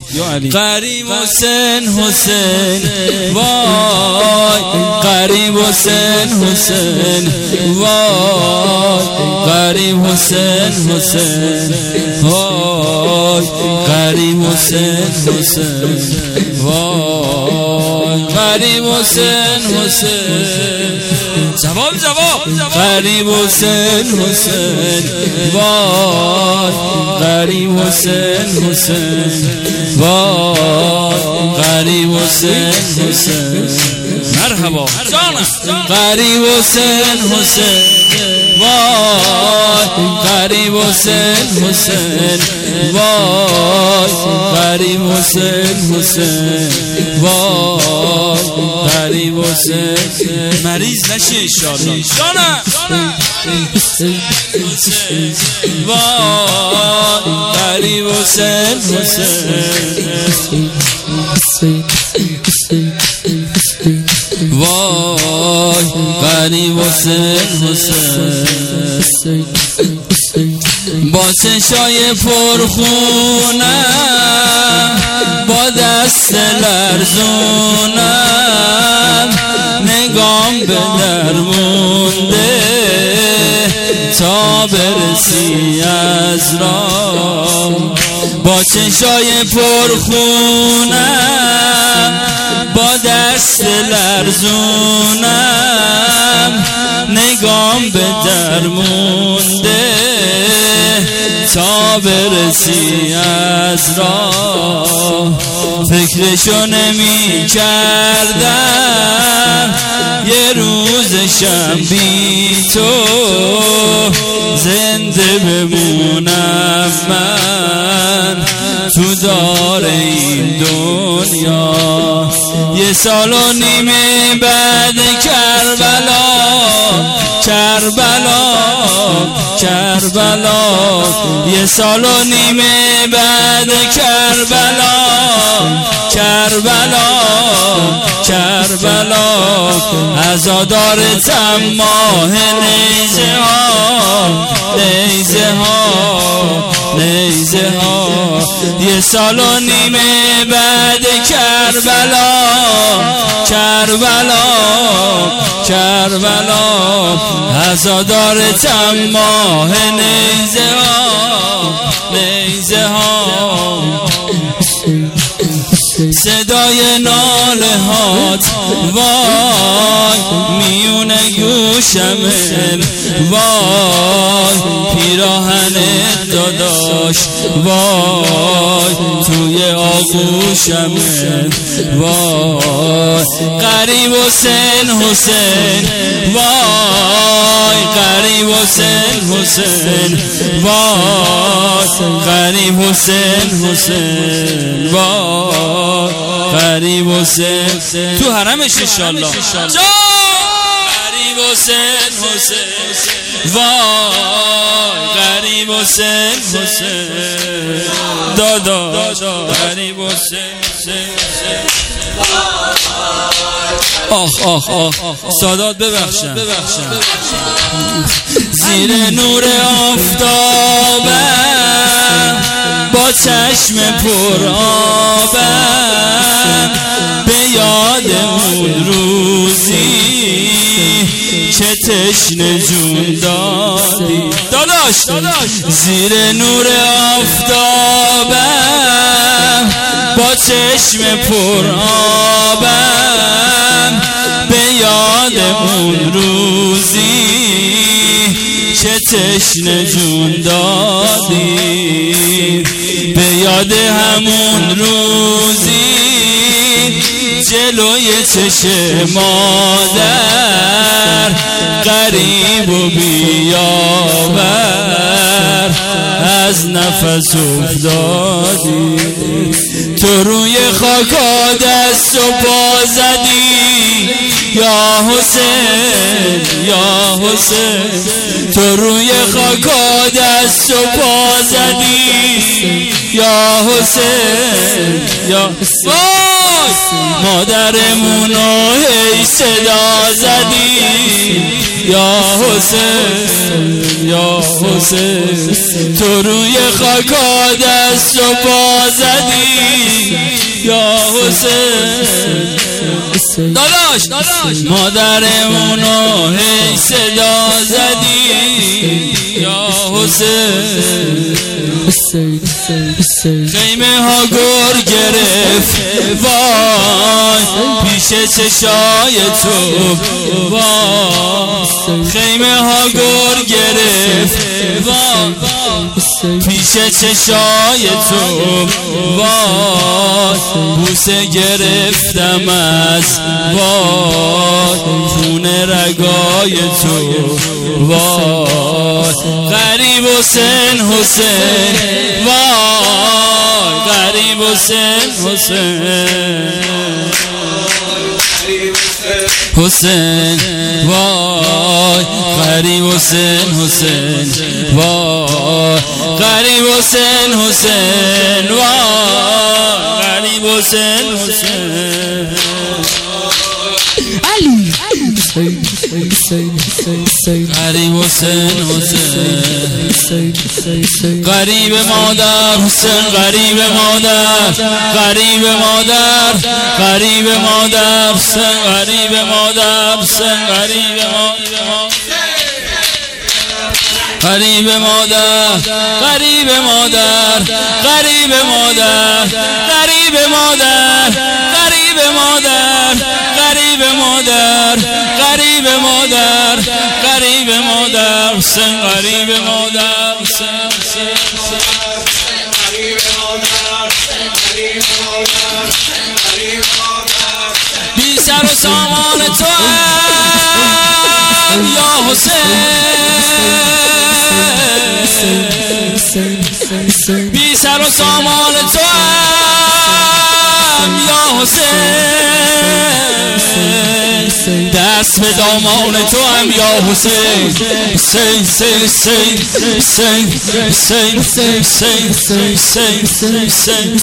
غریب حسین حسین وای غریب حسین حسین وای غریب حسین حسین وای غریب حسین حسین وای غریب حسین حسین جواب غریب حسین حسین وای غریب حسین حسین وای غریب حسین حسین مرحبا غریب حسین حسین وای غریب حسین حسین وای غریب حسین حسین وای غریب حسین مریض نشی انشاءالله وای غریب حسین حسین وای غریب حسین حسین با چشای پرخونم با دست لرزونم نگام به در مونده تا برسی از راه با چشای پرخونم با دست لرزونم نگام به در مونده تا برسی از راه فکرشو نمی کردم یه روزشم بی تو زنده بمونم من تو دار این دنیا یه سال و نیمه بعد کربلا یه سال و نیمه بعد کربلا عزادار ماه نیزه ها یه سال و نیمه بعد کربلا عزادار ماه نیزه ها صدای ناله هات وای میون گوشمه وای پیراهن داداش وای توی آغوشمه وای غریب حسین حسین وای غریب حسین حسین وای غریب حسین حسین وای غریب حسین تو حرمش انشاءالله غریب حسین حسین وای غریب حسین حسین دادا غریب حسین آخ سادات ببخشم زیر نور آفتابم با چشم پر آبم به یاد اون روزی که تشنه جون دادی داداش زیر نور آفتابم با چشم پر آبم به یاد اون روزی که تشنه جون دادی به یاد همون روزی جلوی چشم مادر غریب و بیاور از نفس افتادی تو روی خاکا دست و پا زدی یا حسین تو روی خاکا دست و پا زدی یا حسین مادرمونو هی صدا زدی یا حسین تو روی خاکا دست و پا زدی حسین داداش مادرمونو هی صدا زدی یا حسین خیمه ها گر گرفت وای پیش چشای تو وای خیمه ها گر گرفت وای پیش چشای تو وای بوسه گرفتم از وای خون رگای تو وای غریب حسین وای غریب حسین وای غریب حسین وای غریب حسین وای غریب حسین علی غریب حسین غریب مادر حسین غریب مادر غریب مادر غریب مادر حسین غریب مادر حسین غریب غریب مادر غریب مادر غریب مادر غریب مادر غریب مادر غریب مادر غریب مادر غریب مادر حسین غریب مادر بی سر و سامان تو یا حسین بی سر و سامان تو یا حسین دست به دامان تو هم یا حسین حسین